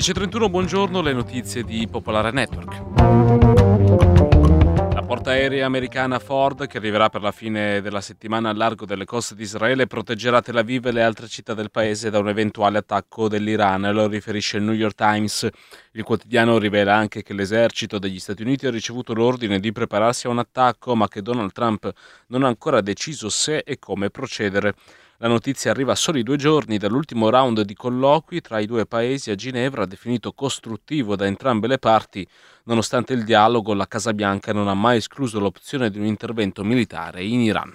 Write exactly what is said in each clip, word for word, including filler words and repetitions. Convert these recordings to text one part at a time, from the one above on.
dieci e trentuno, buongiorno, le notizie di Popolare Network. La portaerei americana Ford, che arriverà per la fine della settimana al largo delle coste di Israele, proteggerà Tel Aviv e le altre città del paese da un eventuale attacco dell'Iran, lo riferisce il New York Times. Il quotidiano rivela anche che l'esercito degli Stati Uniti ha ricevuto l'ordine di prepararsi a un attacco, ma che Donald Trump non ha ancora deciso se e come procedere. La notizia arriva a soli due giorni dall'ultimo round di colloqui tra i due paesi a Ginevra, definito costruttivo da entrambe le parti. Nonostante il dialogo, la Casa Bianca non ha mai escluso l'opzione di un intervento militare in Iran.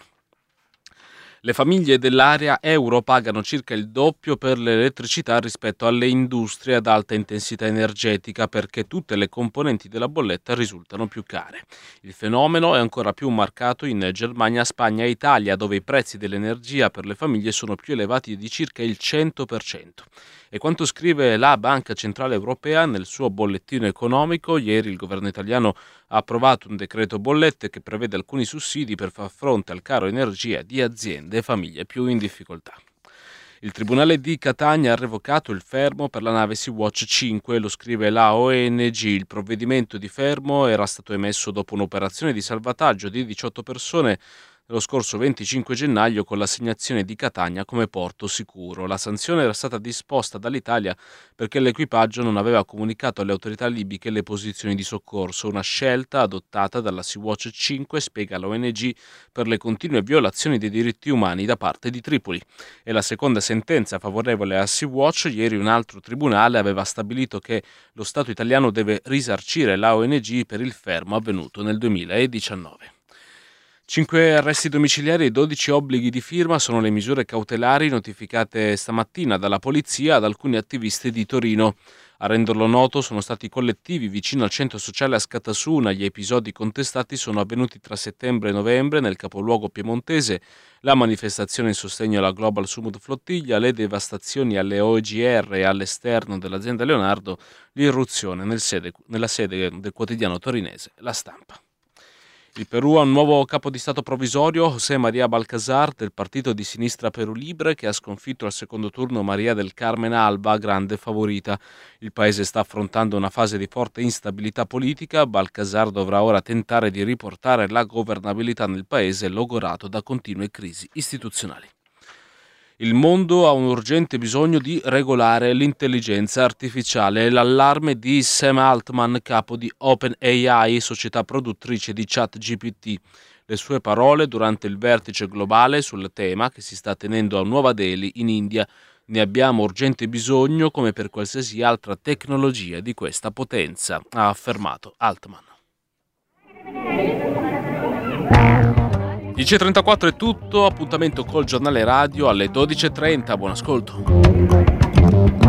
Le famiglie dell'area euro pagano circa il doppio per l'elettricità rispetto alle industrie ad alta intensità energetica, perché tutte le componenti della bolletta risultano più care. Il fenomeno è ancora più marcato in Germania, Spagna e Italia, dove i prezzi dell'energia per le famiglie sono più elevati di circa il cento per cento. E quanto scrive la Banca Centrale Europea nel suo bollettino economico, ieri il governo italiano ha approvato un decreto bollette che prevede alcuni sussidi per far fronte al caro energia di aziende e famiglie più in difficoltà. Il Tribunale di Catania ha revocato il fermo per la nave Sea-Watch cinque, lo scrive la O N G. Il provvedimento di fermo era stato emesso dopo un'operazione di salvataggio di diciotto persone lo scorso venticinque gennaio con l'assegnazione di Catania come porto sicuro. La sanzione era stata disposta dall'Italia perché l'equipaggio non aveva comunicato alle autorità libiche le posizioni di soccorso, una scelta adottata dalla Sea-Watch cinque, spiega l'O N G, per le continue violazioni dei diritti umani da parte di Tripoli. E la seconda sentenza favorevole a Sea-Watch. Ieri un altro tribunale aveva stabilito che lo Stato italiano deve risarcire la O N G per il fermo avvenuto nel duemiladiciannove. Cinque arresti domiciliari e dodici obblighi di firma sono le misure cautelari notificate stamattina dalla polizia ad alcuni attivisti di Torino. A renderlo noto sono stati i collettivi vicino al centro sociale a Scatasuna. Gli episodi contestati sono avvenuti tra settembre e novembre nel capoluogo piemontese, la manifestazione in sostegno alla Global Summit Flottiglia, le devastazioni alle O G R e all'esterno dell'azienda Leonardo, l'irruzione nel sede, nella sede del quotidiano torinese La Stampa. Il Perù ha un nuovo capo di Stato provvisorio, José María Balcázar, del partito di sinistra Perù Libre, che ha sconfitto al secondo turno María del Carmen Alba, grande favorita. Il paese sta affrontando una fase di forte instabilità politica. Balcázar dovrà ora tentare di riportare la governabilità nel paese logorato da continue crisi istituzionali. Il mondo ha un urgente bisogno di regolare l'intelligenza artificiale. L'allarme di Sam Altman, capo di OpenAI, società produttrice di ChatGPT. Le sue parole durante il vertice globale sul tema che si sta tenendo a Nuova Delhi, in India. Ne abbiamo urgente bisogno come per qualsiasi altra tecnologia di questa potenza, ha affermato Altman. dieci e trentaquattro è tutto, appuntamento col giornale radio alle dodici e trenta, buon ascolto.